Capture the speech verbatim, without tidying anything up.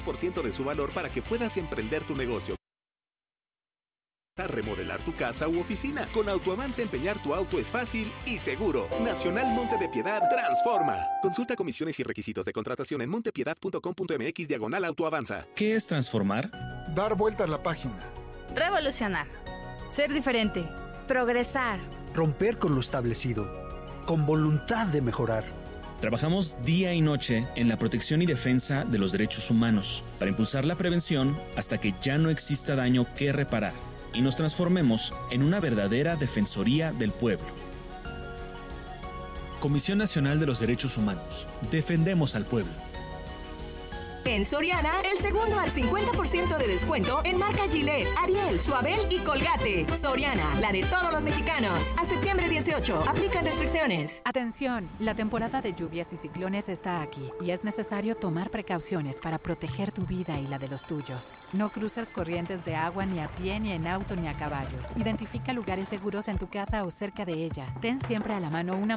por ciento de su valor para que puedas emprender tu negocio. Remodelar tu casa u oficina. Con Autoavanza, empeñar tu auto es fácil y seguro. Nacional Monte de Piedad transforma. Consulta comisiones y requisitos de contratación en montepiedad punto com punto m x diagonal Autoavanza. ¿Qué es transformar? Dar vuelta a la página. Revolucionar. Ser diferente. Progresar. Romper con lo establecido. Con voluntad de mejorar. Trabajamos día y noche en la protección y defensa de los derechos humanos para impulsar la prevención hasta que ya no exista daño que reparar y nos transformemos en una verdadera defensoría del pueblo. Comisión Nacional de los Derechos Humanos. Defendemos al pueblo. En Soriana, el segundo al cincuenta por ciento de descuento en marca Gillette, Ariel, Suabel y Colgate. Soriana, la de todos los mexicanos. A septiembre dieciocho, aplican restricciones. Atención, la temporada de lluvias y ciclones está aquí y es necesario tomar precauciones para proteger tu vida y la de los tuyos. No cruces corrientes de agua ni a pie, ni en auto, ni a caballo. Identifica lugares seguros en tu casa o cerca de ella. Ten siempre a la mano una